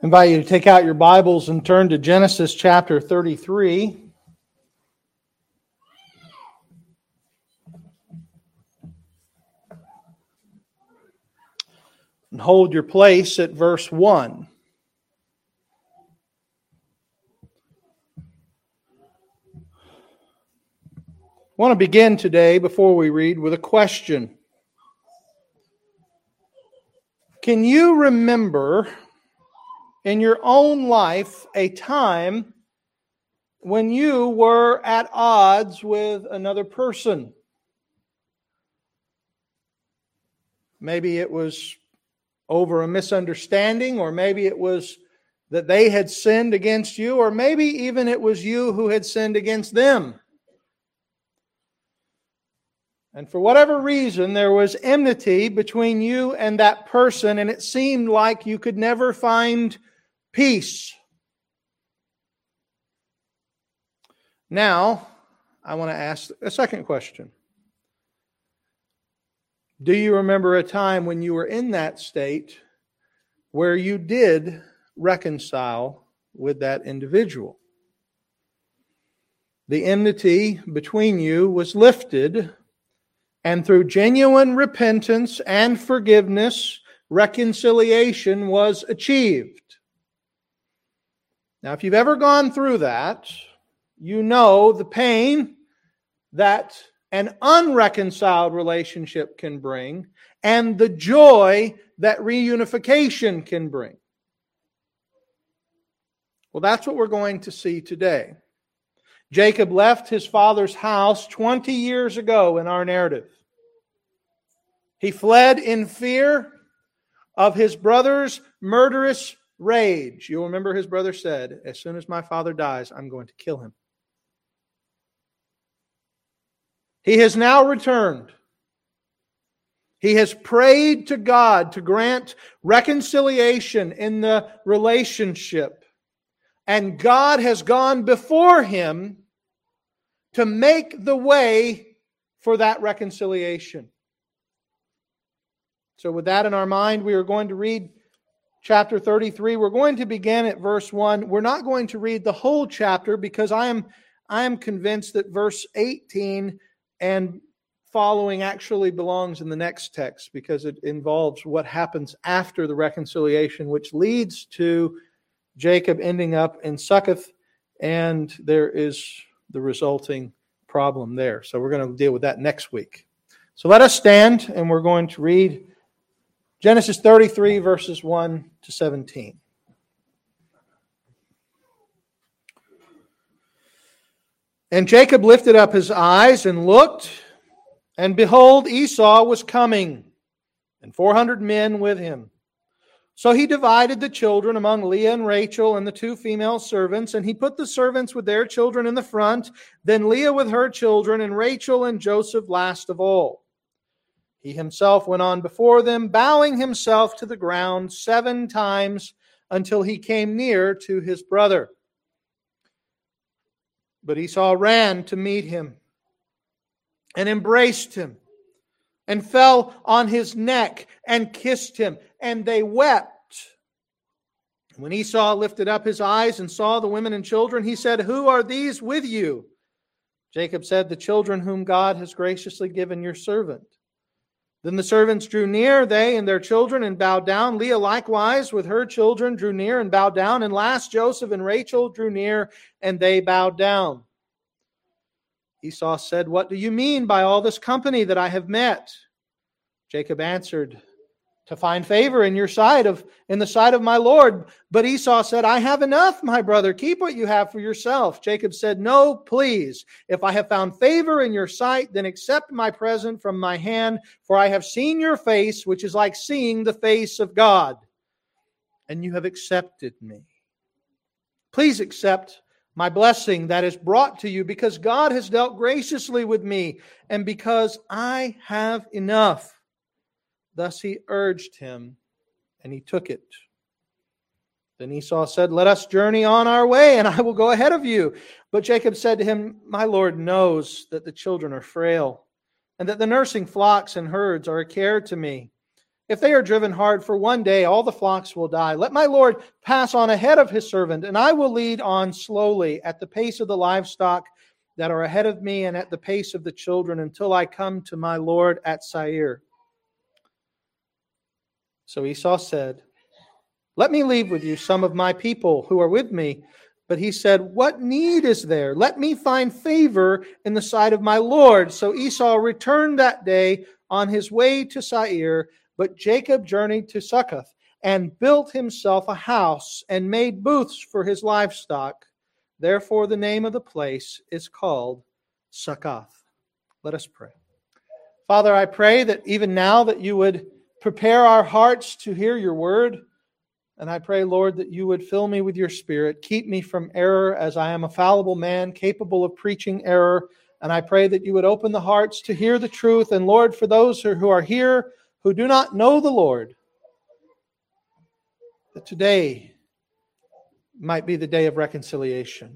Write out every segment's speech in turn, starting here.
invite you to take out your Bibles and turn to Genesis chapter 33. And hold your place at verse 1. I want to begin today, before we read, with a question. Can you remember in your own life a time when you were at odds with another person? Maybe it was over a misunderstanding, or maybe it was that they had sinned against you, or maybe even it was you who had sinned against them. And for whatever reason, there was enmity between you and that person, and it seemed like you could never find peace. Now, I want to ask a second question. Do you remember a time when you were in that state where you did reconcile with that individual? The enmity between you was lifted, and through genuine repentance and forgiveness, reconciliation was achieved. Now, if you've ever gone through that, you know the pain that an unreconciled relationship can bring and the joy that reunification can bring. Well, that's what we're going to see today. Jacob left his father's house 20 years ago in our narrative. He fled in fear of his brother's murderous rage. You'll remember his brother said, "As soon as my father dies, I'm going to kill him." He has now returned. He has prayed to God to grant reconciliation in the relationship. And God has gone before him to make the way for that reconciliation. So with that in our mind, we are going to read chapter 33. We're going to begin at verse 1. We're not going to read the whole chapter because I am convinced that verse 18 and following actually belongs in the next text, because it involves what happens after the reconciliation, which leads to Jacob ending up in Succoth, and there is the resulting problem there. So we're going to deal with that next week. So let us stand, and we're going to read Genesis 33, verses 1 to 17. And Jacob lifted up his eyes and looked, and behold, Esau was coming, and 400 men with him. So he divided the children among Leah and Rachel and the two female servants, and he put the servants with their children in the front, then Leah with her children, and Rachel and Joseph last of all. He himself went on before them, bowing himself to the ground 7 times until he came near to his brother. But Esau ran to meet him and embraced him and fell on his neck and kissed him, and they wept. When Esau lifted up his eyes and saw the women and children, he said, "Who are these with you?" Jacob said, "The children whom God has graciously given your servant." Then the servants drew near, they and their children, and bowed down. Leah likewise with her children drew near and bowed down. And last Joseph and Rachel drew near, and they bowed down. Esau said, "What do you mean by all this company that I have met?" Jacob answered, "To find favor in your sight, in the sight of my Lord." But Esau said, "I have enough, my brother. Keep what you have for yourself." Jacob said, "No, please. If I have found favor in your sight, then accept my present from my hand, for I have seen your face, which is like seeing the face of God, and you have accepted me. Please accept my blessing that is brought to you, because God has dealt graciously with me, and because I have enough." Thus he urged him, and he took it. Then Esau said, "Let us journey on our way, and I will go ahead of you." But Jacob said to him, "My Lord knows that the children are frail, and that the nursing flocks and herds are a care to me. If they are driven hard for one day, all the flocks will die. Let my Lord pass on ahead of his servant, and I will lead on slowly at the pace of the livestock that are ahead of me and at the pace of the children until I come to my Lord at Seir. So Esau said, let me leave with you some of my people who are with me. But he said, what need is there? Let me find favor in the sight of my Lord. So Esau returned that day on his way to Seir, but Jacob journeyed to Succoth and built himself a house and made booths for his livestock. Therefore the name of the place is called Succoth. Let us pray. Father, I pray that even now that you would prepare our hearts to hear your word. And I pray, Lord, that you would fill me with your Spirit. Keep me from error, as I am a fallible man capable of preaching error. And I pray that you would open the hearts to hear the truth. And Lord, for those who are here who do not know the Lord, that today might be the day of reconciliation.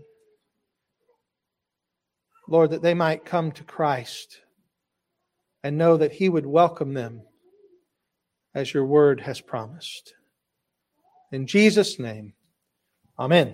Lord, that they might come to Christ and know that he would welcome them as your word has promised. In Jesus' name, amen.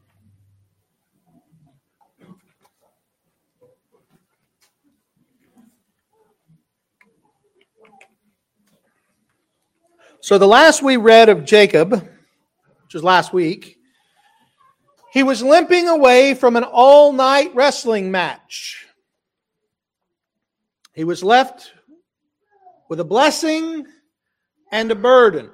So the last we read of Jacob, which was last week, he was limping away from an all-night wrestling match. He was left with a blessing and a burden.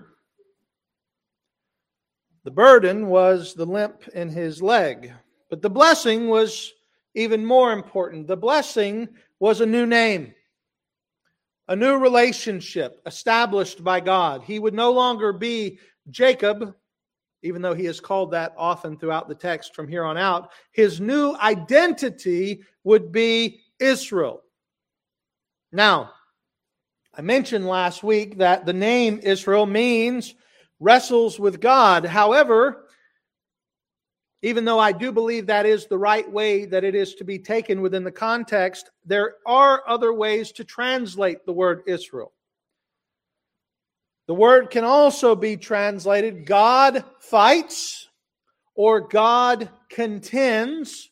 The burden was the limp in his leg. But the blessing was even more important. The blessing was a new name, a new relationship established by God. He would no longer be Jacob, even though he is called that often throughout the text from here on out. His new identity would be Israel. Now, I mentioned last week that the name Israel means wrestles with God. However, even though I do believe that is the right way that it is to be taken within the context, there are other ways to translate the word Israel. The word can also be translated God fights or God contends.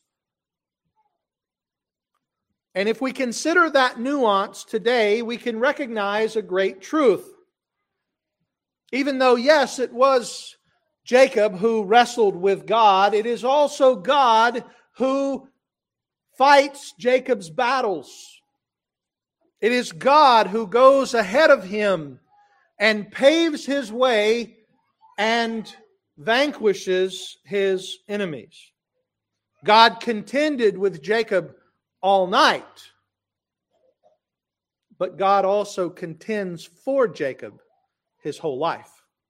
And if we consider that nuance today, we can recognize a great truth. Even though, yes, it was Jacob who wrestled with God, it is also God who fights Jacob's battles. It is God who goes ahead of him and paves his way and vanquishes his enemies. God contended with Jacob all night, but God also contends for Jacob his whole life.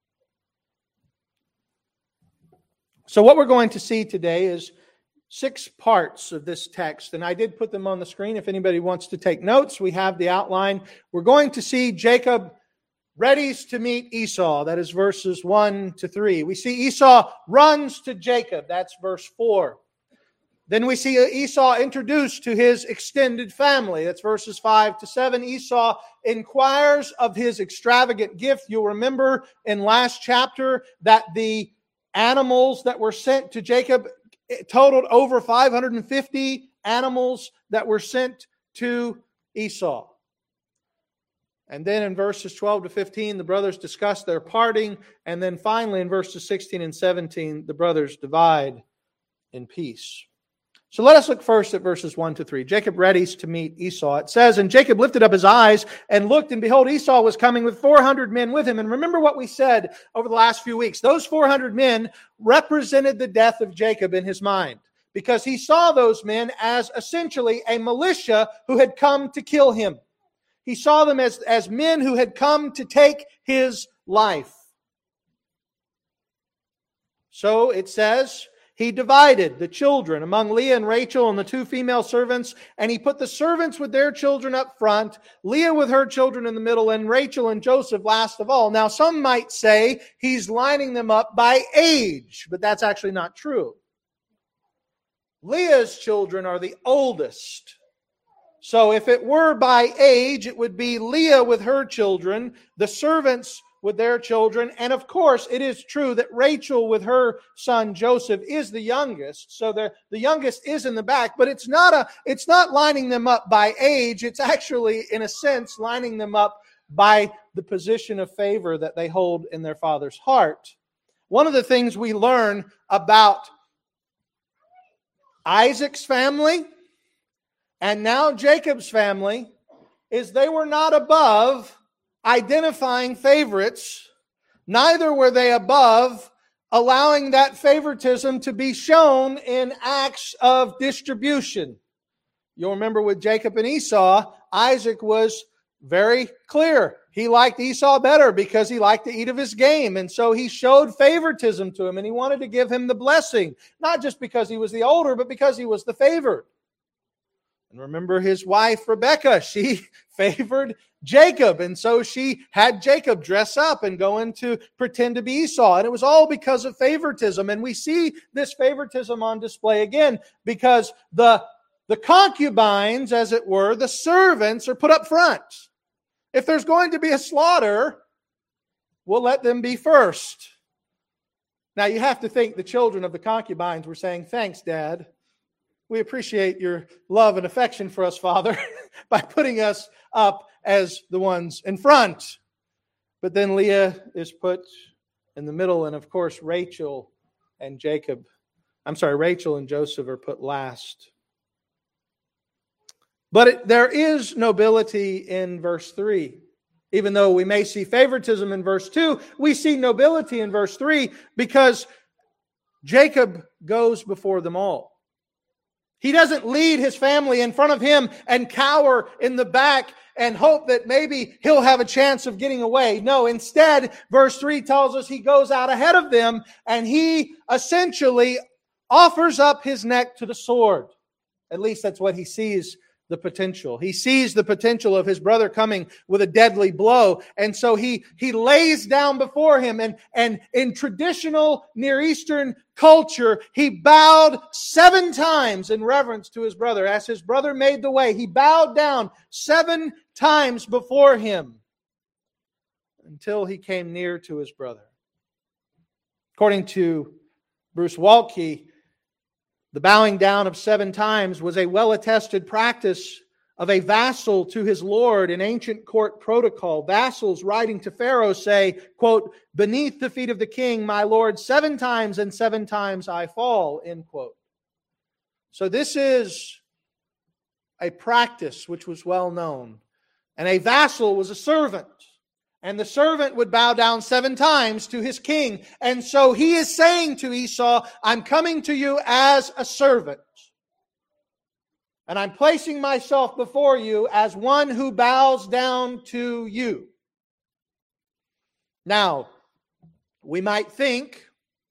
So what we're going to see today is 6 parts of this text, and I did put them on the screen if anybody wants to take notes. We have the outline. We're going to see Jacob readies to meet Esau. That is verses 1 to 3. We see Esau runs to Jacob. That's verse 4. Then we see Esau introduced to his extended family. That's verses 5 to 7. Esau inquires of his extravagant gift. You'll remember in last chapter that the animals that were sent to Jacob totaled over 550 animals that were sent to Esau. And then in verses 12 to 15, the brothers discuss their parting. And then finally in verses 16 and 17, the brothers divide in peace. So let us look first at verses 1 to 3. Jacob readies to meet Esau. It says, and Jacob lifted up his eyes and looked, and behold, Esau was coming with 400 men with him. And remember what we said over the last few weeks. Those 400 men represented the death of Jacob in his mind, because he saw those men as essentially a militia who had come to kill him. He saw them as men who had come to take his life. So it says, he divided the children among Leah and Rachel and the 2 female servants, and he put the servants with their children up front, Leah with her children in the middle, and Rachel and Joseph last of all. Now, some might say he's lining them up by age, but that's actually not true. Leah's children are the oldest. So if it were by age, it would be Leah with her children, the servants with their children, and of course it is true that Rachel with her son Joseph is the youngest. So the youngest is in the back, but it's not lining them up by age. It's actually, in a sense, lining them up by the position of favor that they hold in their father's heart. One of the things we learn about Isaac's family and now Jacob's family is they were not above identifying favorites. Neither were they above allowing that favoritism to be shown in acts of distribution. You'll remember with Jacob and Esau, Isaac was very clear. He liked Esau better because he liked to eat of his game. And so he showed favoritism to him, and he wanted to give him the blessing. Not just because he was the older, but because he was the favored. And remember his wife, Rebekah, she favored Jacob. And so she had Jacob dress up and go in to pretend to be Esau. And it was all because of favoritism. And we see this favoritism on display again because the concubines, as it were, the servants are put up front. If there's going to be a slaughter, we'll let them be first. Now you have to think the children of the concubines were saying, "Thanks, Dad. We appreciate your love and affection for us, Father, by putting us up as the ones in front." But then Leah is put in the middle, and of course Rachel and Joseph are put last. But there is nobility in verse 3. Even though we may see favoritism in verse 2, we see nobility in verse 3 because Jacob goes before them all. He doesn't lead his family in front of him and cower in the back and hope that maybe he'll have a chance of getting away. No, instead, verse 3 tells us he goes out ahead of them and he essentially offers up his neck to the sword. At least that's what he sees the potential. He sees the potential of his brother coming with a deadly blow. And so he lays down before him. And in traditional Near Eastern culture, he bowed 7 times in reverence to his brother. As his brother made the way, he bowed down 7 times before him until he came near to his brother. According to Bruce Waltke, the bowing down of 7 times was a well-attested practice of a vassal to his lord in ancient court protocol. Vassals writing to Pharaoh say, quote, "Beneath the feet of the king, my lord, 7 times and 7 times I fall," end quote. So this is a practice which was well known. And a vassal was a servant. And the servant would bow down 7 times to his king. And so he is saying to Esau, "I'm coming to you as a servant. And I'm placing myself before you as one who bows down to you." Now, we might think,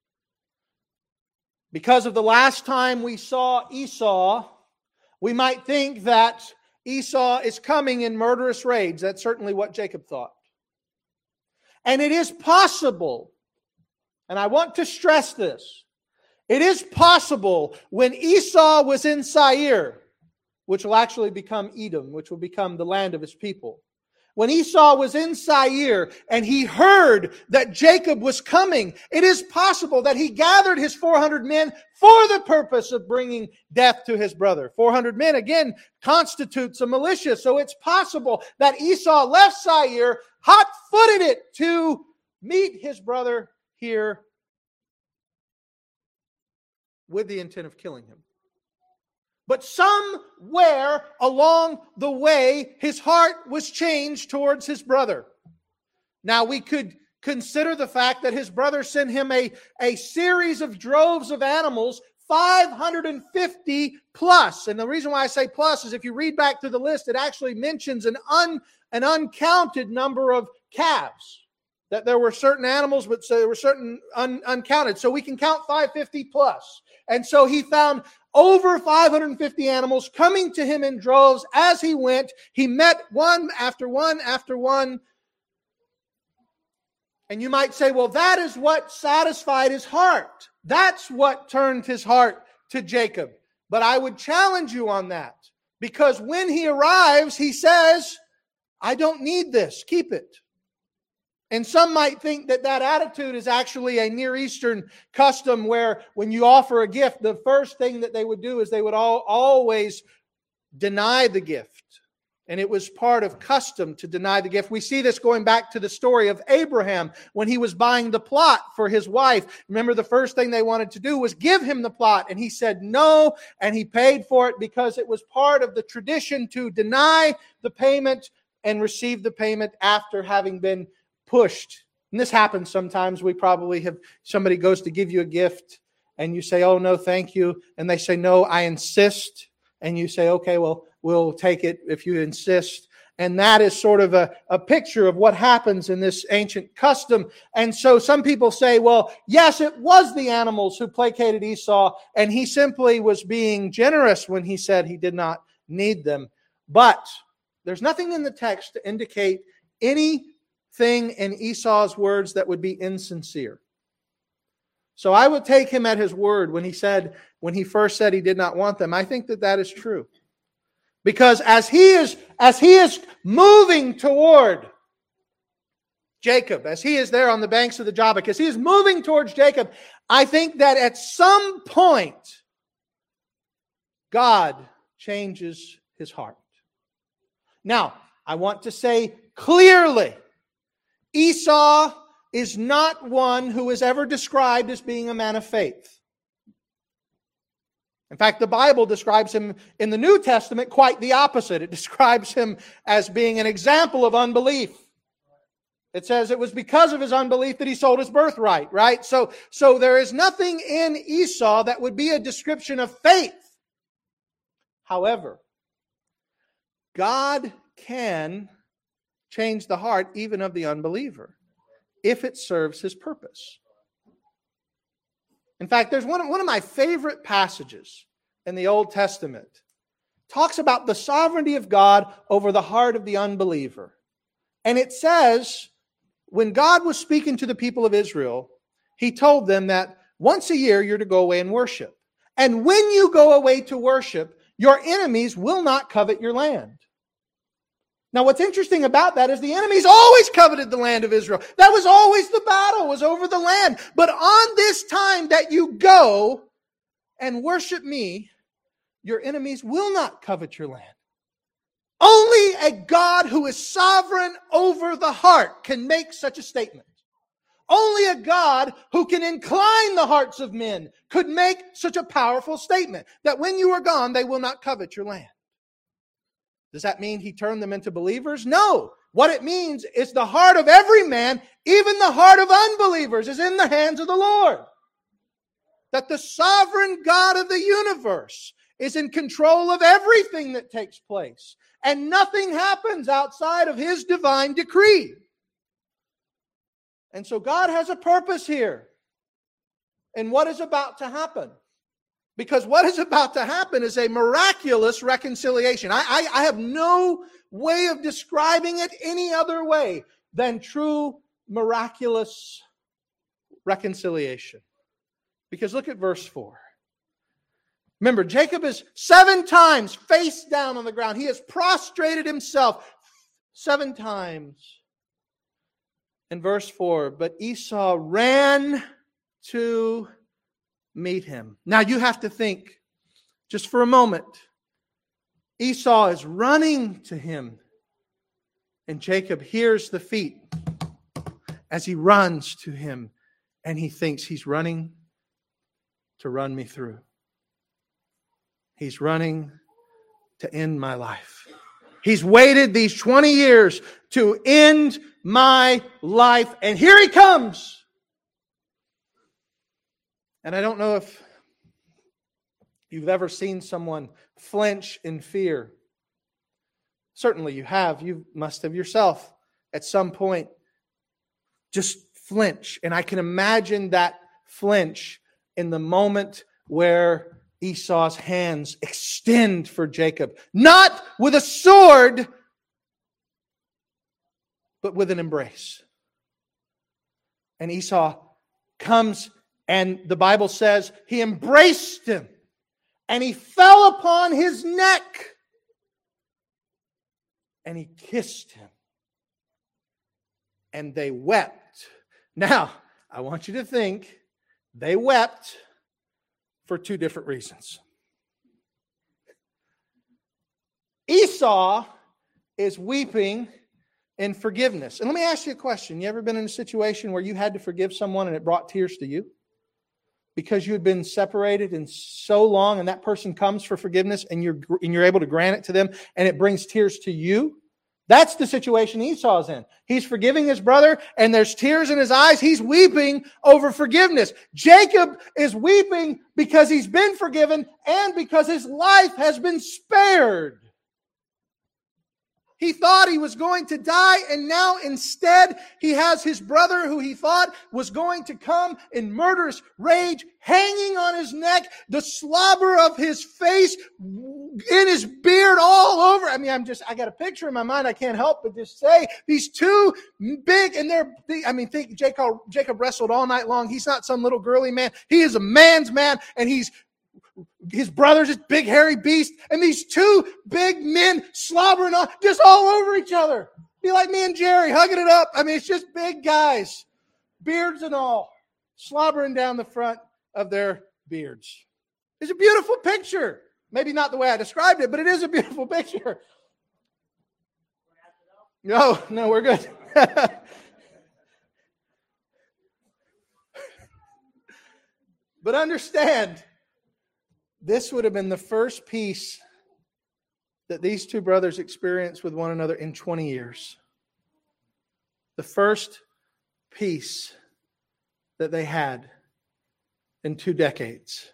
because of the last time we saw Esau, we might think that Esau is coming in murderous raids. That's certainly what Jacob thought. And it is possible, and I want to stress this, it is possible when Esau was in Seir, which will actually become Edom, which will become the land of his people. When Esau was in Seir and he heard that Jacob was coming, it is possible that he gathered his 400 men for the purpose of bringing death to his brother. 400 men, again, constitutes a militia. So it's possible that Esau left Seir, hot-footed it to meet his brother here with the intent of killing him. But somewhere along the way, his heart was changed towards his brother. Now, we could consider the fact that his brother sent him a series of droves of animals, 550 plus. And the reason why I say plus is if you read back through the list, it actually mentions an uncounted number of calves. That there were certain animals, but there were certain uncounted. So we can count 550 plus. And so he found over 550 animals coming to him in droves as he went. He met one after one after one. And you might say, well, that is what satisfied his heart. That's what turned his heart to Jacob. But I would challenge you on that. Because when he arrives, he says, I don't need this. Keep it. And some might think that that attitude is actually a Near Eastern custom where when you offer a gift, the first thing that they would do is they would always deny the gift. And it was part of custom to deny the gift. We see this going back to the story of Abraham when he was buying the plot for his wife. Remember, the first thing they wanted to do was give him the plot. And he said no, and he paid for it because it was part of the tradition to deny the payment and receive the payment after having been pushed. And this happens sometimes. We probably have, somebody goes to give you a gift and you say, oh, no, thank you. And they say, no, I insist. And you say, okay, well, we'll take it if you insist. And that is sort of a picture of what happens in this ancient custom. And so some people say, well, yes, it was the animals who placated Esau, and he simply was being generous when he said he did not need them. But there's nothing in the text to indicate anything in Esau's words that would be insincere. So I would take him at his word when he first said he did not want them. I think that is true. Because as he is moving toward Jacob, as he is there on the banks of the Jabbok, as he is moving towards Jacob, I think that at some point God changes his heart. Now, I want to say clearly, Esau is not one who is ever described as being a man of faith. In fact, the Bible describes him in the New Testament quite the opposite. It describes him as being an example of unbelief. It says it was because of his unbelief that he sold his birthright, right? So there is nothing in Esau that would be a description of faith. However, God can change the heart even of the unbeliever if it serves his purpose. In fact, there's one of my favorite passages in the Old Testament. It talks about the sovereignty of God over the heart of the unbeliever. And it says, when God was speaking to the people of Israel, he told them that once a year you're to go away and worship. And when you go away to worship, your enemies will not covet your land. Now, what's interesting about that is the enemies always coveted the land of Israel. That was always the battle, was over the land. But on this time that you go and worship me, your enemies will not covet your land. Only a God who is sovereign over the heart can make such a statement. Only a God who can incline the hearts of men could make such a powerful statement that when you are gone, they will not covet your land. Does that mean he turned them into believers? No. What it means is the heart of every man, even the heart of unbelievers, is in the hands of the Lord. That the sovereign God of the universe is in control of everything that takes place. And nothing happens outside of his divine decree. And so God has a purpose here in what is about to happen. Because what is about to happen is a miraculous reconciliation. I have no way of describing it any other way than true miraculous reconciliation. Because look at verse 4. Remember, Jacob is 7 times face down on the ground. He has prostrated himself 7 times. In verse 4, but Esau ran to meet him. Now you have to think just for a moment. Esau is running to him, and Jacob hears the feet as he runs to him, and he thinks he's running to run me through. He's running to end my life. He's waited these 20 years to end my life, and here he comes. And I don't know if you've ever seen someone flinch in fear. Certainly you have. You must have yourself at some point just flinch. And I can imagine that flinch in the moment where Esau's hands extend for Jacob. Not with a sword, but with an embrace. And Esau comes, and the Bible says he embraced him, and he fell upon his neck. and he kissed him. And they wept. Now, I want you to think they wept for two different reasons. Esau is weeping in forgiveness. And let me ask you a question. You ever been in a situation where you had to forgive someone and it brought tears to you? Because you had been separated in so long, and that person comes for forgiveness and you're able to grant it to them, and it brings tears to you? That's the situation Esau's in. He's forgiving his brother, and there's tears in his eyes. He's weeping over forgiveness. Jacob is weeping because he's been forgiven and because his life has been spared. He thought he was going to die, and now instead he has his brother who he thought was going to come in murderous rage, hanging on his neck, the slobber of his face in his beard all over. I got a picture in my mind. I can't help but just say these two big, and think Jacob wrestled all night long. He's not some little girly man. He is a man's man, and his brother's this big hairy beast, and these two big men slobbering on just all over each other. Be like me and Jerry hugging it up. It's just big guys, beards and all, slobbering down the front of their beards. It's a beautiful picture. Maybe not the way I described it, but it is a beautiful picture. No, we're good. But understand, this would have been the first peace that these two brothers experienced with one another in 20 years. The first peace that they had in 2 decades.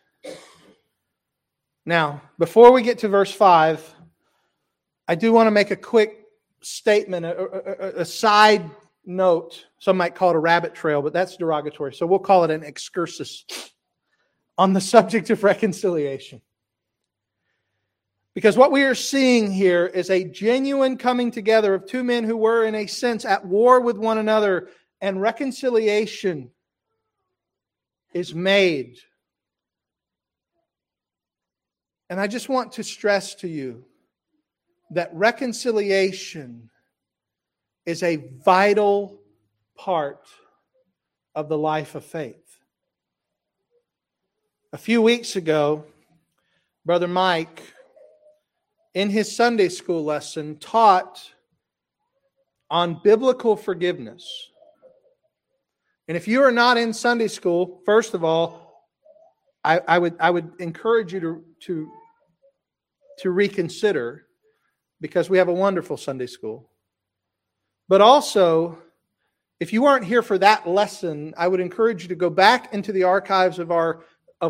Now, before we get to verse 5, I do want to make a quick statement, a side note. Some might call it a rabbit trail, but that's derogatory. So we'll call it an excursus on the subject of reconciliation. Because what we are seeing here is a genuine coming together of two men who were, in a sense, at war with one another, and reconciliation is made. And I just want to stress to you that reconciliation is a vital part of the life of faith. A few weeks ago, Brother Mike, in his Sunday school lesson, taught on biblical forgiveness. And if you are not in Sunday school, first of all, I would encourage you to reconsider, because we have a wonderful Sunday school. But also, if you aren't here for that lesson, I would encourage you to go back into the archives of our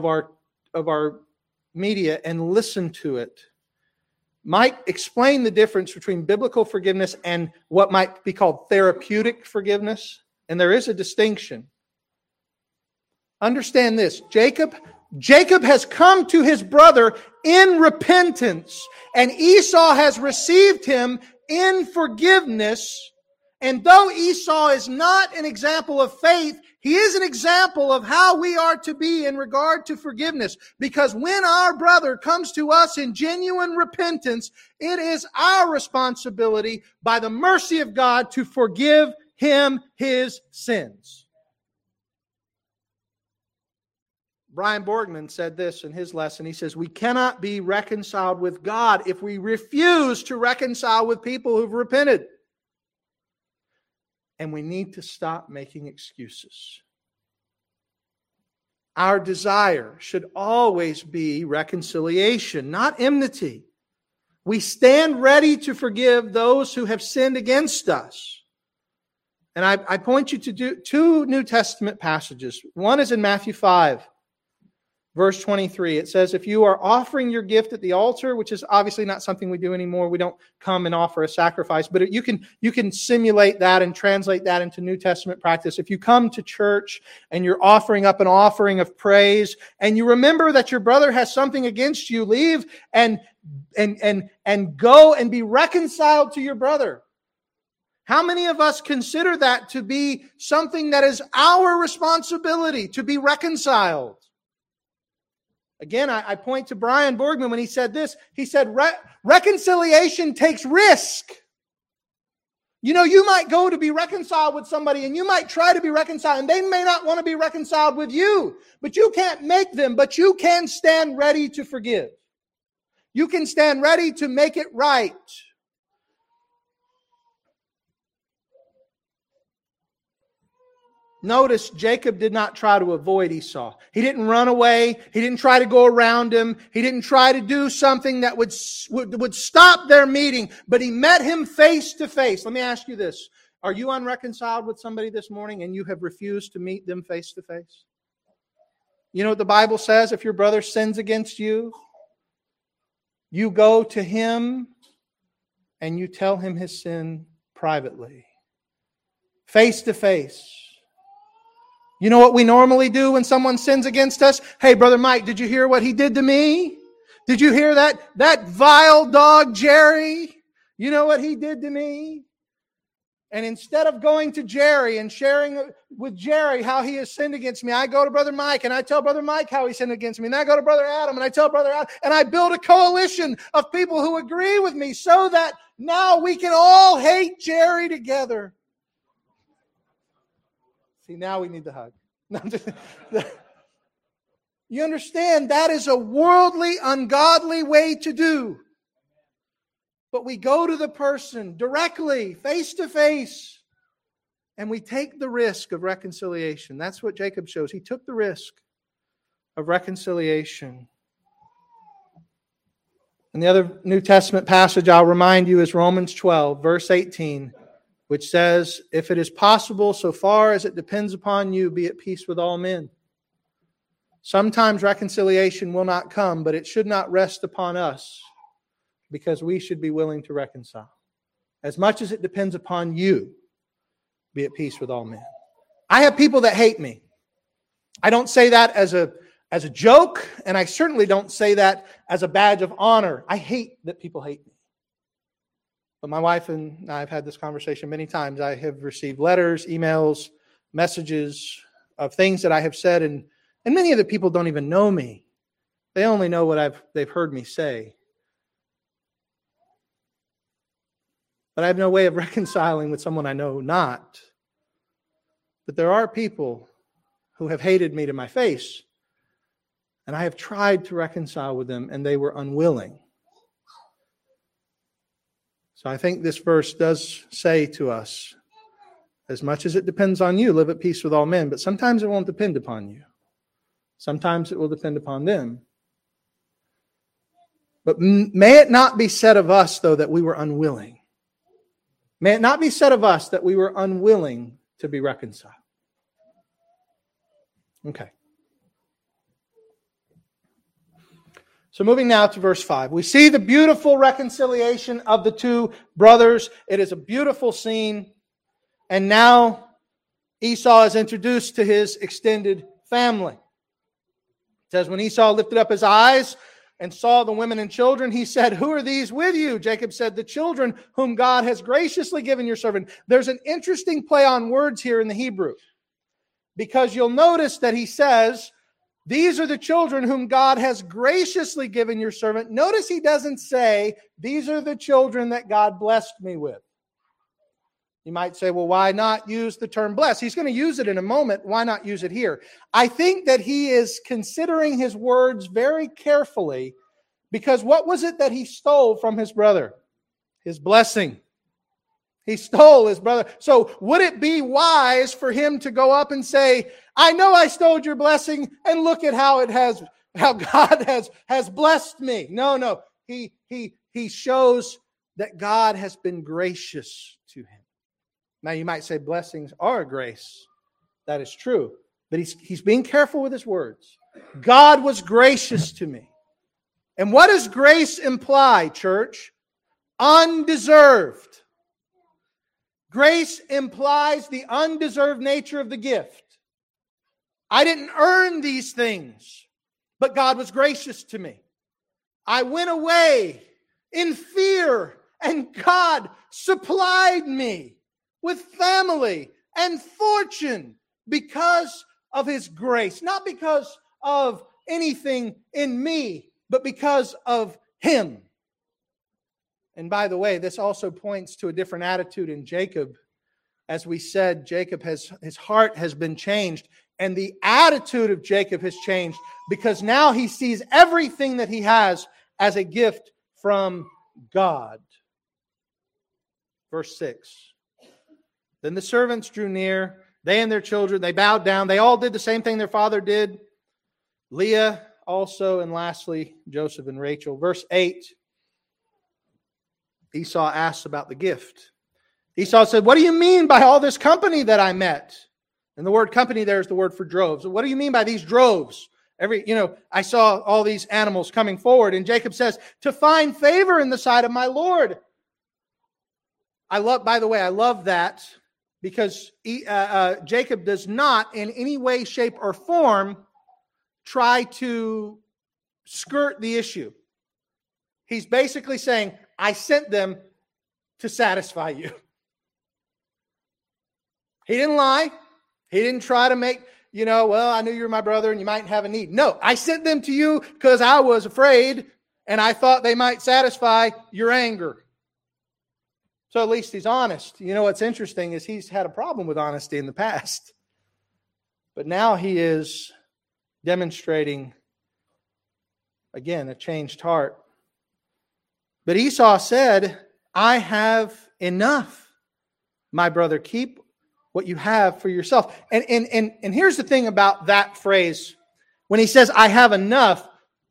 media and listen to it. Mike explained the difference between biblical forgiveness and what might be called therapeutic forgiveness. And there is a distinction. Understand this. Jacob has come to his brother in repentance, and Esau has received him in forgiveness. And though Esau is not an example of faith, he is an example of how we are to be in regard to forgiveness. Because when our brother comes to us in genuine repentance, it is our responsibility, by the mercy of God, to forgive him his sins. Brian Borgman said this in his lesson. He says, we cannot be reconciled with God if we refuse to reconcile with people who've repented. And we need to stop making excuses. Our desire should always be reconciliation, not enmity. We stand ready to forgive those who have sinned against us. And I point you to two New Testament passages. One is in Matthew 5. Verse 23, it says, if you are offering your gift at the altar, which is obviously not something we do anymore, we don't come and offer a sacrifice, but you can simulate that and translate that into New Testament practice. If you come to church and you're offering up an offering of praise, and you remember that your brother has something against you, leave and go and be reconciled to your brother. How many of us consider that to be something that is our responsibility, to be reconciled? Again, I point to Brian Borgman when he said this. He said, reconciliation takes risk. You know, you might go to be reconciled with somebody and you might try to be reconciled and they may not want to be reconciled with you, but you can't make them, but you can stand ready to forgive. You can stand ready to make it right. Notice Jacob did not try to avoid Esau. He didn't run away. He didn't try to go around him. He didn't try to do something that would stop their meeting, but he met him face to face. Let me ask you this. Are you unreconciled with somebody this morning and you have refused to meet them face to face? You know what the Bible says? If your brother sins against you, you go to him and you tell him his sin privately, face to face. You know what we normally do when someone sins against us? Hey, Brother Mike, did you hear what he did to me? Did you hear that? That vile dog, Jerry? You know what he did to me? And instead of going to Jerry and sharing with Jerry how he has sinned against me, I go to Brother Mike and I tell Brother Mike how he sinned against me. And I go to Brother Adam and I tell Brother Adam. And I build a coalition of people who agree with me so that now we can all hate Jerry together. See, now we need the hug. You understand, that is a worldly, ungodly way to do. But we go to the person directly, face to face, and we take the risk of reconciliation. That's what Jacob shows. He took the risk of reconciliation. And the other New Testament passage I'll remind you is Romans 12, verse 18. Which says, if it is possible, so far as it depends upon you, be at peace with all men. Sometimes reconciliation will not come, but it should not rest upon us because we should be willing to reconcile. As much as it depends upon you, be at peace with all men. I have people that hate me. I don't say that as a joke, and I certainly don't say that as a badge of honor. I hate that people hate me. But my wife and I have had this conversation many times. I have received letters, emails, messages of things that I have said, and many of the people don't even know me. They only know what they've heard me say. But I have no way of reconciling with someone I know not. But there are people who have hated me to my face, and I have tried to reconcile with them, and they were unwilling. So I think this verse does say to us, as much as it depends on you, live at peace with all men. But sometimes it won't depend upon you. Sometimes it will depend upon them. But may it not be said of us, though, that we were unwilling. May it not be said of us that we were unwilling to be reconciled. Okay. So moving now to verse 5. We see the beautiful reconciliation of the two brothers. It is a beautiful scene. And now Esau is introduced to his extended family. It says, when Esau lifted up his eyes and saw the women and children, he said, who are these with you? Jacob said, the children whom God has graciously given your servant. There's an interesting play on words here in the Hebrew. Because you'll notice that he says, these are the children whom God has graciously given your servant. Notice he doesn't say, these are the children that God blessed me with. You might say, well, why not use the term bless? He's going to use it in a moment. Why not use it here? I think that he is considering his words very carefully, because what was it that he stole from his brother? His blessing. He stole his brother. So would it be wise for him to go up and say, I know I stole your blessing, and look at how God has blessed me. No. He shows that God has been gracious to him. Now you might say blessings are grace. That is true. But he's being careful with his words. God was gracious to me. And what does grace imply, church? Undeserved. Grace implies the undeserved nature of the gift. I didn't earn these things, but God was gracious to me. I went away in fear, and God supplied me with family and fortune because of his grace. Not because of anything in me, but because of him. And by the way, this also points to a different attitude in Jacob. As we said, his heart has been changed. And the attitude of Jacob has changed because now he sees everything that he has as a gift from God. Verse 6. Then the servants drew near, they and their children, they bowed down. They all did the same thing their father did. Leah also, and lastly, Joseph and Rachel. Verse 8. Esau asked about the gift. Esau said, "What do you mean by all this company that I met?" And the word company there is the word for droves. What do you mean by these droves? I saw all these animals coming forward. And Jacob says, "To find favor in the sight of my Lord." I love that because Jacob does not in any way, shape, or form try to skirt the issue. He's basically saying, I sent them to satisfy you. He didn't lie. He didn't try to make, I knew you were my brother and you might have a need. No, I sent them to you because I was afraid and I thought they might satisfy your anger. So at least he's honest. What's interesting is he's had a problem with honesty in the past. But now he is demonstrating, again, a changed heart. But Esau said, "I have enough, my brother. Keep what you have for yourself." And here's the thing about that phrase. When he says, "I have enough,"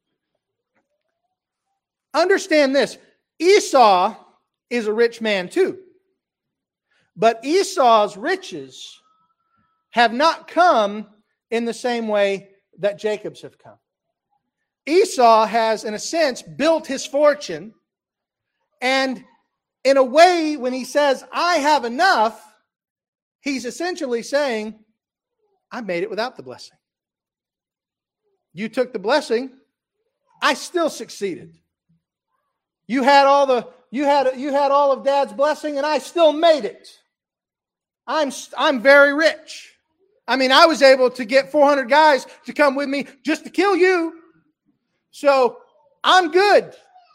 understand this. Esau is a rich man too. But Esau's riches have not come in the same way that Jacob's have come. Esau has, in a sense, built his fortune. And in a way, when he says, "I have enough," he's essentially saying, "I made it without the blessing. You took the blessing. I still succeeded. You had all of Dad's blessing, and I still made it. I'm very rich. I was able to get 400 guys to come with me just to kill you. So I'm good."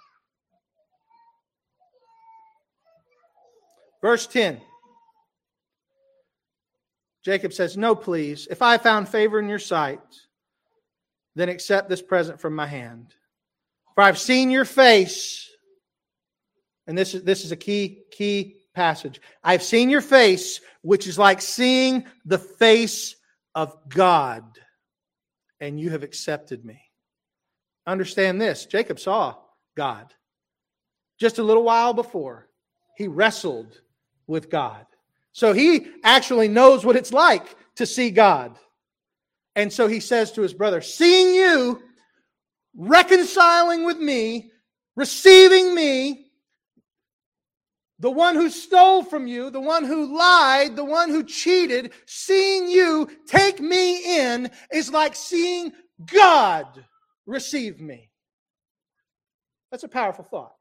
Verse 10. Jacob says, "No, please. If I found favor in your sight, then accept this present from my hand. For I've seen your face." And this is a key passage. "I've seen your face, which is like seeing the face of God, and you have accepted me." Understand this. Jacob saw God. Just a little while before, he wrestled with God. So he actually knows what it's like to see God. And so he says to his brother, "Seeing you, reconciling with me, receiving me, the one who stole from you, the one who lied, the one who cheated, seeing you take me in is like seeing God receive me." That's a powerful thought.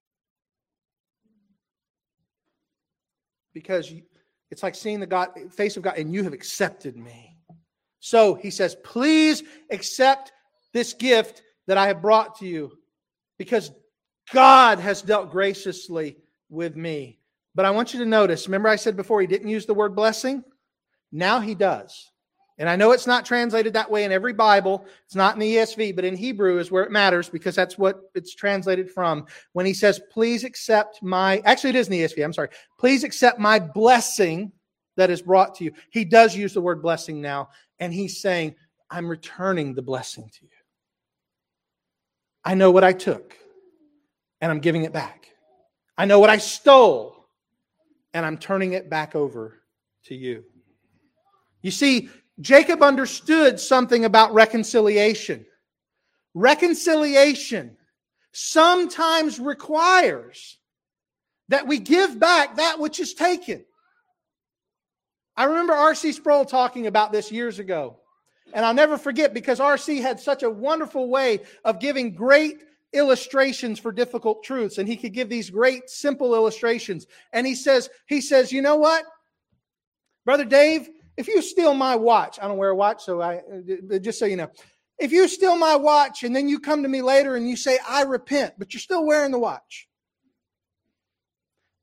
Because it's like seeing the face of God, and you have accepted me. So he says, "Please accept this gift that I have brought to you, because God has dealt graciously with me." But I want you to notice, remember I said before he didn't use the word blessing? Now he does. And I know it's not translated that way in every Bible. It's not in the ESV, but in Hebrew is where it matters because that's what it's translated from. When he says, "Please accept my," actually it is in the ESV, I'm sorry. "Please accept my blessing that is brought to you." He does use the word blessing now. And he's saying, "I'm returning the blessing to you. I know what I took, and I'm giving it back. I know what I stole, and I'm turning it back over to you." You see, Jacob understood something about reconciliation. Reconciliation sometimes requires that we give back that which is taken. I remember R.C. Sproul talking about this years ago. And I'll never forget because R.C. had such a wonderful way of giving great illustrations for difficult truths. And he could give these great, simple illustrations. And he says, "You know what? Brother Dave, if you steal my watch," I don't wear a watch, so just so you know. "If you steal my watch and then you come to me later and you say, 'I repent,' but you're still wearing the watch,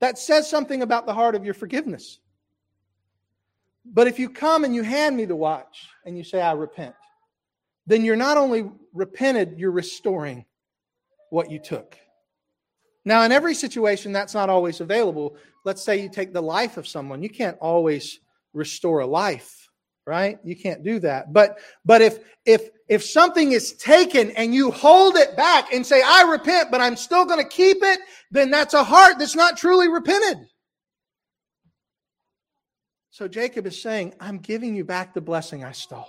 That says something about the heart of your forgiveness. But if you come and you hand me the watch and you say, I repent, then you're not only repented, you're restoring what you took. Now, in every situation, that's not always available. Let's say you take the life of someone. You can't always restore a life, right? You can't do that. But if something is taken and you hold it back and say, I repent, but I'm still going to keep it, then that's a heart that's not truly repented. So Jacob is saying, I'm giving you back the blessing I stole.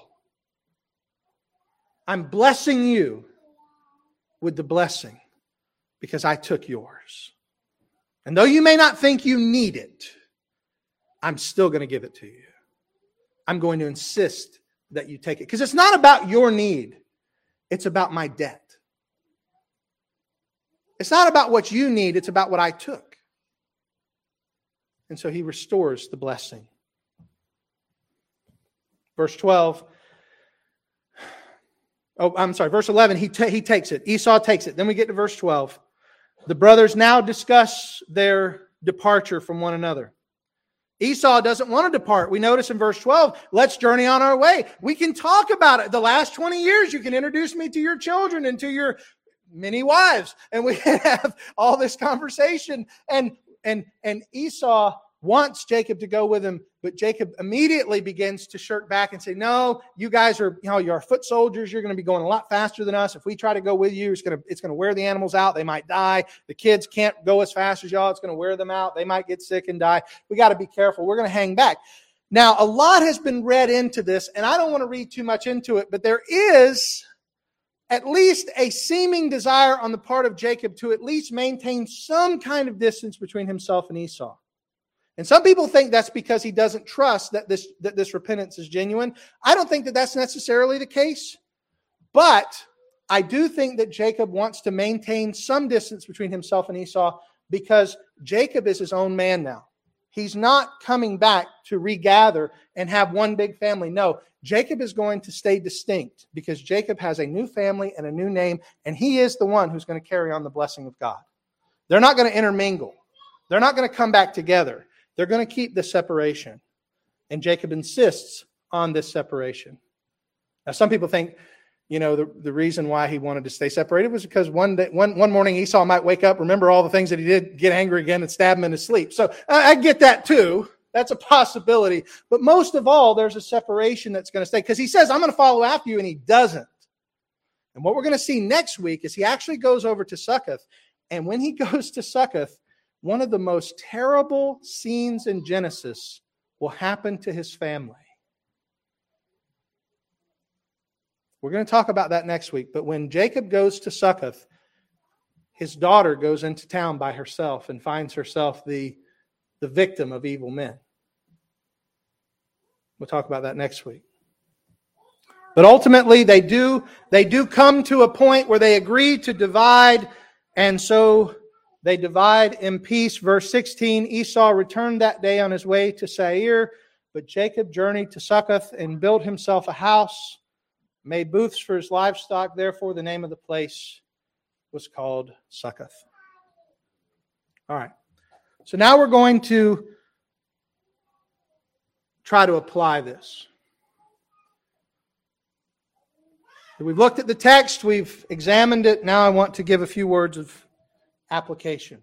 I'm blessing you with the blessing because I took yours. And though you may not think you need it, I'm still going to give it to you. I'm going to insist that you take it. Because it's not about your need. It's about my debt. It's not about what you need. It's about what I took. And so he restores the blessing. Verse 12. Verse 11, he takes it. Esau takes it. Then we get to verse 12. The brothers now discuss their departure from one another. Esau doesn't want to depart. We notice in verse 12, let's journey on our way. We can talk about it. The last 20 years, you can introduce me to your children and to your many wives. And we have all this conversation. And Esau wants Jacob to go with him, but Jacob immediately begins to shirk back and say, no, you guys are, you're foot soldiers. You're going to be going a lot faster than us. If we try to go with you, it's going to wear the animals out. They might die. The kids can't go as fast as y'all. It's going to wear them out. They might get sick and die. We got to be careful. We're going to hang back. Now, a lot has been read into this, and I don't want to read too much into it, but there is at least a seeming desire on the part of Jacob to at least maintain some kind of distance between himself and Esau. And some people think that's because he doesn't trust that this repentance is genuine. I don't think that that's necessarily the case. But I do think that Jacob wants to maintain some distance between himself and Esau because Jacob is his own man now. He's not coming back to regather and have one big family. No, Jacob is going to stay distinct because Jacob has a new family and a new name, and he is the one who's going to carry on the blessing of God. They're not going to intermingle. They're not going to come back together. They're going to keep the separation. And Jacob insists on this separation. Now, some people think, the reason why he wanted to stay separated was because one morning Esau might wake up, remember all the things that he did, get angry again, and stab him in his sleep. So I get that too. That's a possibility. But most of all, there's a separation that's going to stay. Because he says, I'm going to follow after you, and he doesn't. And what we're going to see next week is he actually goes over to Succoth. And when he goes to Succoth, one of the most terrible scenes in Genesis will happen to his family. We're going to talk about that next week. But when Jacob goes to Succoth, his daughter goes into town by herself and finds herself the victim of evil men. We'll talk about that next week. But ultimately, they do come to a point where they agree to divide, and so they divide in peace. Verse 16, Esau returned that day on his way to Seir, but Jacob journeyed to Succoth and built himself a house, made booths for his livestock. Therefore, the name of the place was called Succoth. All right. So now we're going to try to apply this. We've looked at the text. We've examined it. Now I want to give a few words of application.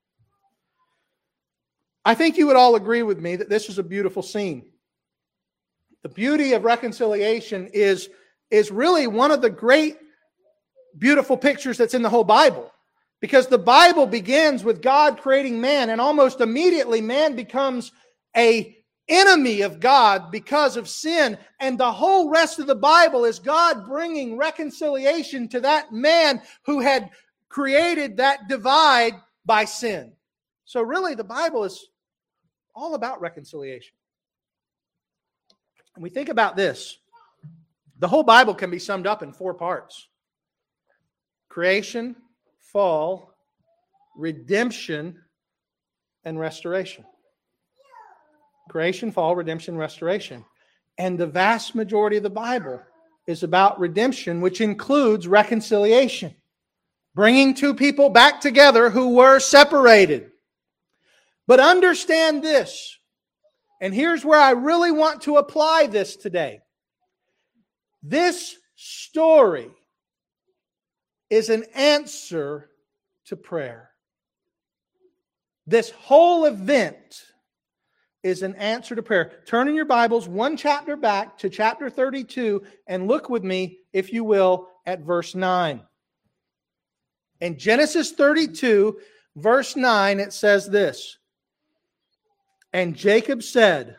I think you would all agree with me that this is a beautiful scene. The beauty of reconciliation is really one of the great, beautiful pictures that's in the whole Bible. Because the Bible begins with God creating man, and almost immediately man becomes an enemy of God because of sin. And the whole rest of the Bible is God bringing reconciliation to that man who had created that divide by sin. So really, the Bible is all about reconciliation. And we think about this. The whole Bible can be summed up in 4 parts. Creation, fall, redemption, and restoration. Creation, fall, redemption, restoration. And the vast majority of the Bible is about redemption, which includes reconciliation. Bringing two people back together who were separated. But understand this, and here's where I really want to apply this today. This story is an answer to prayer. This whole event is an answer to prayer. Turn in your Bibles one chapter back to chapter 32 and look with me, if you will, at verse 9. In Genesis 32, verse 9, it says this. And Jacob said,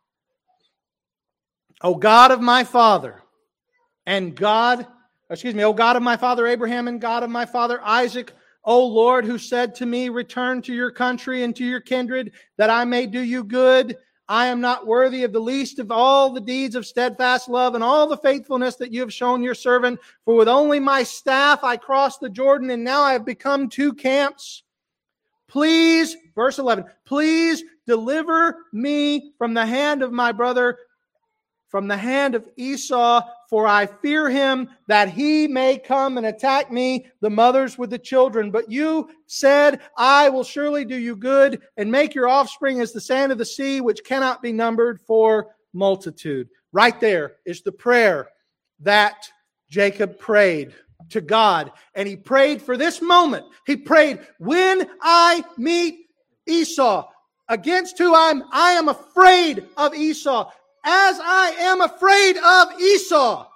O God of my father, O God of my father Abraham and God of my father Isaac, O Lord, who said to me, return to your country and to your kindred, that I may do you good. I am not worthy of the least of all the deeds of steadfast love and all the faithfulness that you have shown your servant. For with only my staff I crossed the Jordan, and now I have become two camps. Please, verse 11, please deliver me from the hand of my brother, from the hand of Esau, for I fear him that he may come and attack me, the mothers with the children. But you said, I will surely do you good and make your offspring as the sand of the sea, which cannot be numbered for multitude. Right there is the prayer that Jacob prayed to God. And he prayed for this moment. He prayed, when I meet Esau, against whom I am afraid of Esau, as I am afraid of Esau.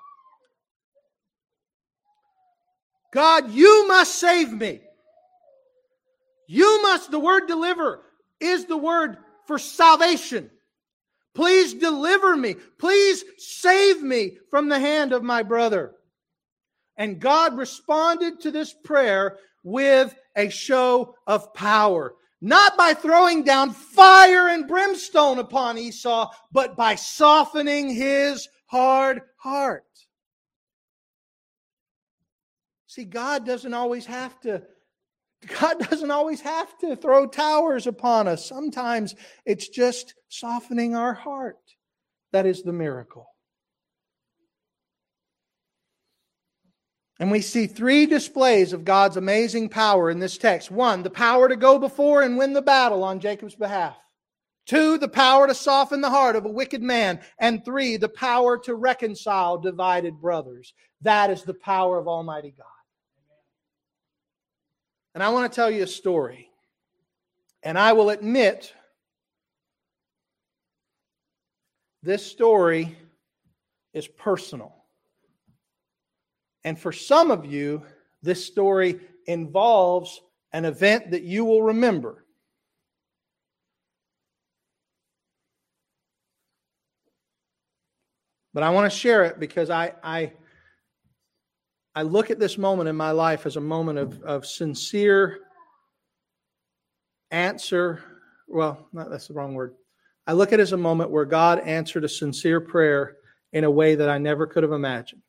God, you must save me. You must, the word deliver is the word for salvation. Please deliver me. Please save me from the hand of my brother. And God responded to this prayer with a show of power. Not by throwing down fire and brimstone upon Esau, but by softening his hard heart. See, God doesn't always have to throw towers upon us. Sometimes it's just softening our heart. That is the miracle. And we see three displays of God's amazing power in this text. One, the power to go before and win the battle on Jacob's behalf. Two, the power to soften the heart of a wicked man. And three, the power to reconcile divided brothers. That is the power of Almighty God. And I want to tell you a story. And I will admit, this story is personal. And for some of you, this story involves an event that you will remember. But I want to share it because I look at this moment in my life as a moment of sincere answer. Well, that's the wrong word. I look at it as a moment where God answered a sincere prayer in a way that I never could have imagined.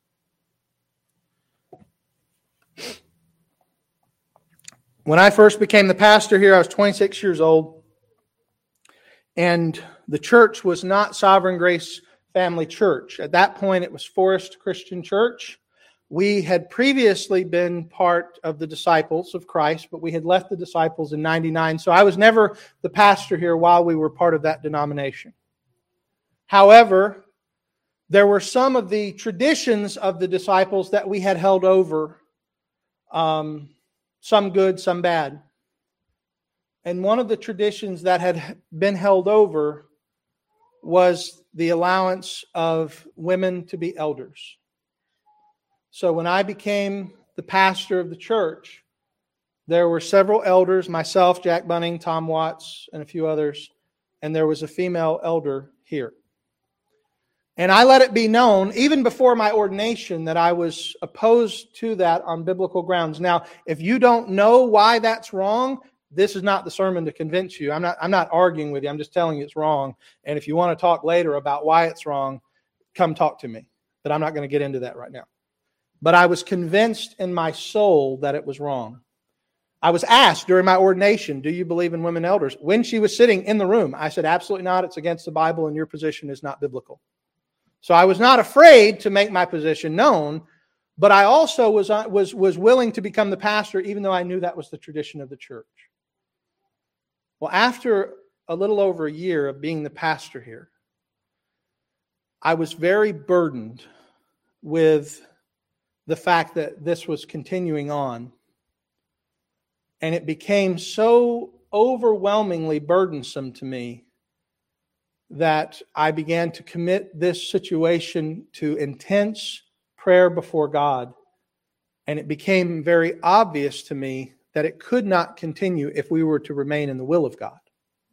When I first became the pastor here, I was 26 years old. And the church was not Sovereign Grace Family Church. At that point, it was Forest Christian Church. We had previously been part of the Disciples of Christ, but we had left the Disciples in 99. So I was never the pastor here while we were part of that denomination. However, there were some of the traditions of the Disciples that we had held over. Some good, some bad. And one of the traditions that had been held over was the allowance of women to be elders. So when I became the pastor of the church, there were several elders, myself, Jack Bunning, Tom Watts, and a few others, and there was a female elder here. And I let it be known, even before my ordination, that I was opposed to that on biblical grounds. Now, if you don't know why that's wrong, this is not the sermon to convince you. I'm not arguing with you. I'm just telling you it's wrong. And if you want to talk later about why it's wrong, come talk to me. But I'm not going to get into that right now. But I was convinced in my soul that it was wrong. I was asked during my ordination, do you believe in women elders? When she was sitting in the room, I said, absolutely not. It's against the Bible and your position is not biblical. So I was not afraid to make my position known, but I also was willing to become the pastor, even though I knew that was the tradition of the church. Well, after a little over a year of being the pastor here, I was very burdened with the fact that this was continuing on. And it became so overwhelmingly burdensome to me that I began to commit this situation to intense prayer before God. And it became very obvious to me that it could not continue if we were to remain in the will of God.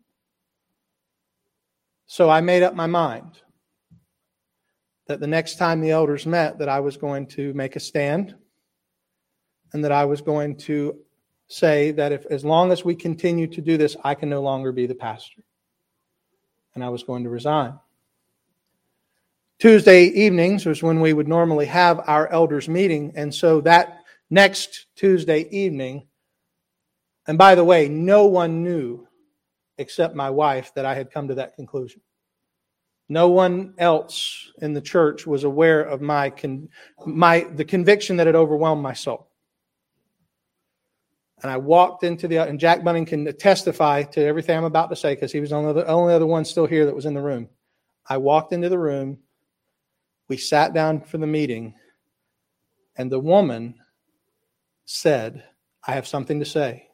So I made up my mind that the next time the elders met, that I was going to make a stand and that I was going to say that if, as long as we continue to do this, I can no longer be the pastor. And I was going to resign. Tuesday evenings was when we would normally have our elders meeting. And so that next Tuesday evening, and by the way, no one knew except my wife that I had come to that conclusion. No one else in the church was aware of the conviction that had overwhelmed my soul. And I walked into and Jack Bunning can testify to everything I'm about to say because he was the only other one still here that was in the room. I walked into the room. We sat down for the meeting. And the woman said, I have something to say.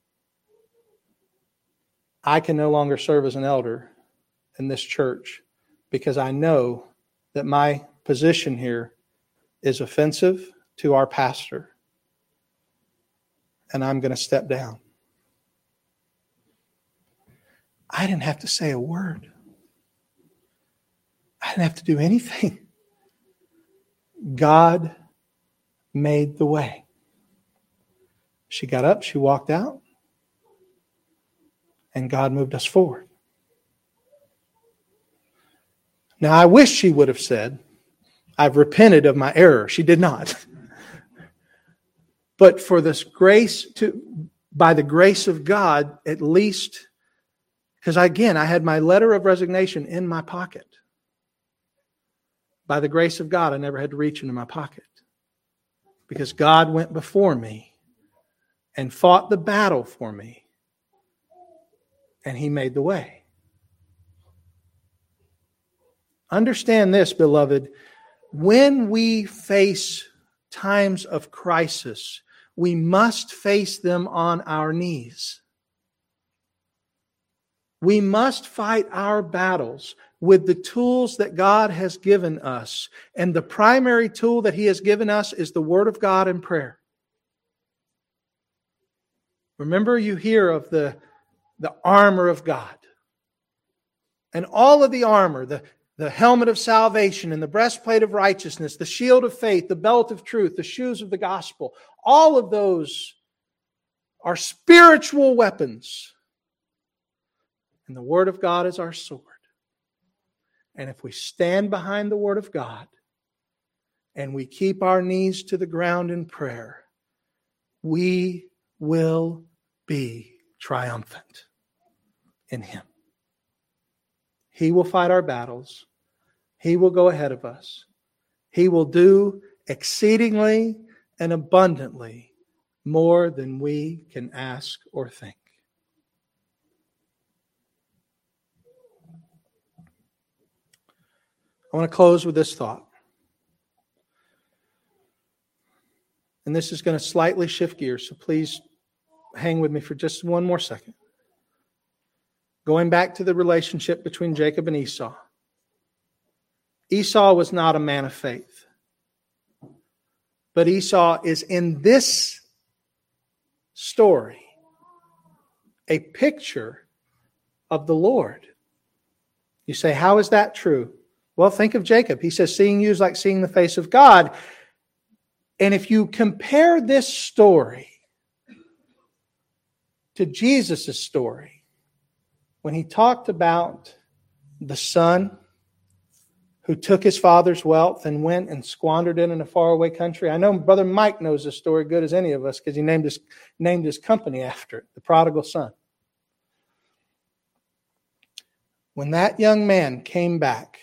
I can no longer serve as an elder in this church because I know that my position here is offensive to our pastor. And I'm going to step down. I didn't have to say a word. I didn't have to do anything. God made the way. She got up, she walked out, and God moved us forward. Now, I wish she would have said, I've repented of my error. She did not. But for this by the grace of God, at least, because I had my letter of resignation in my pocket. By the grace of God, I never had to reach into my pocket. Because God went before me and fought the battle for me. And He made the way. Understand this, beloved. When we face times of crisis, we must face them on our knees. We must fight our battles with the tools that God has given us. And the primary tool that He has given us is the Word of God and prayer. Remember, you hear of the armor of God. And all of the armor, the helmet of salvation and the breastplate of righteousness, the shield of faith, the belt of truth, the shoes of the gospel. All of those are spiritual weapons. And the Word of God is our sword. And if we stand behind the Word of God and we keep our knees to the ground in prayer, we will be triumphant in Him. He will fight our battles. He will go ahead of us. He will do exceedingly and abundantly more than we can ask or think. I want to close with this thought. And this is going to slightly shift gears, so please hang with me for just one more second. Going back to the relationship between Jacob and Esau. Esau was not a man of faith. But Esau is in this story a picture of the Lord. You say, how is that true? Well, think of Jacob. He says, seeing you is like seeing the face of God. And if you compare this story to Jesus' story, when He talked about the son who took his father's wealth and went and squandered it in a faraway country. I know Brother Mike knows this story good as any of us because he named his company after it, the prodigal son. When that young man came back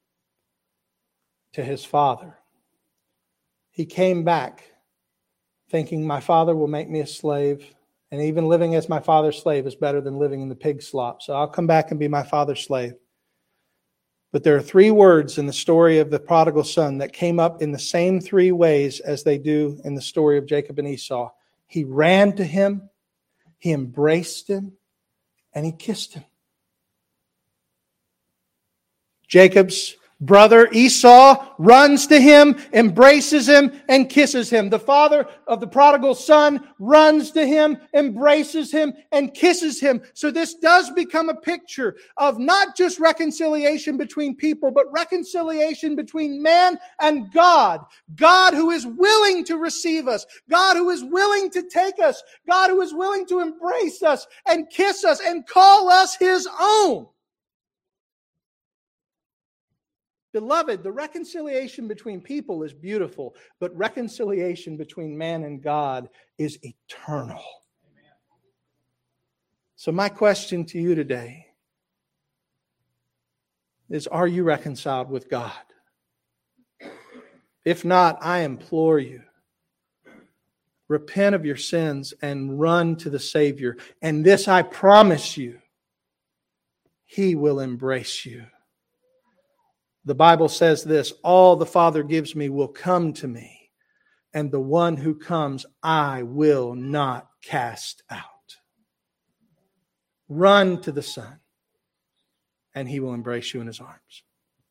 to his father, he came back thinking, my father will make me a slave And even living as my father's slave is better than living in the pig slop. So I'll come back and be my father's slave. But there are 3 words in the story of the prodigal son that came up in the same 3 ways as they do in the story of Jacob and Esau. He ran to him, he embraced him, and he kissed him. Jacob's brother Esau runs to him, embraces him, and kisses him. The father of the prodigal son runs to him, embraces him, and kisses him. So this does become a picture of not just reconciliation between people, but reconciliation between man and God. God who is willing to receive us. God who is willing to take us. God who is willing to embrace us and kiss us and call us His own. Beloved, the reconciliation between people is beautiful, but reconciliation between man and God is eternal. So my question to you today is, are you reconciled with God? If not, I implore you, repent of your sins and run to the Savior. And this I promise you, He will embrace you. The Bible says this, all the Father gives me will come to me, and the one who comes I will not cast out. Run to the Son, and He will embrace you in His arms.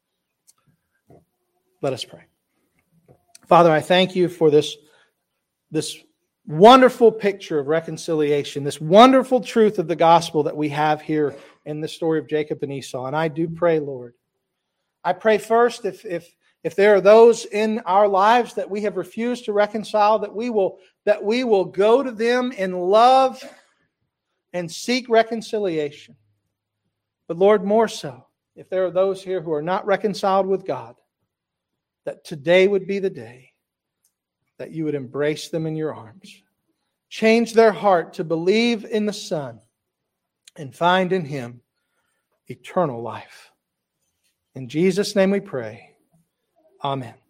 Let us pray. Father, I thank You for this wonderful picture of reconciliation, this wonderful truth of the gospel that we have here in the story of Jacob and Esau. And I do pray, Lord, I pray first, if there are those in our lives that we have refused to reconcile, that we will go to them in love and seek reconciliation. But Lord, more so, if there are those here who are not reconciled with God, that today would be the day that You would embrace them in Your arms. Change their heart to believe in the Son and find in Him eternal life. In Jesus' name we pray. Amen.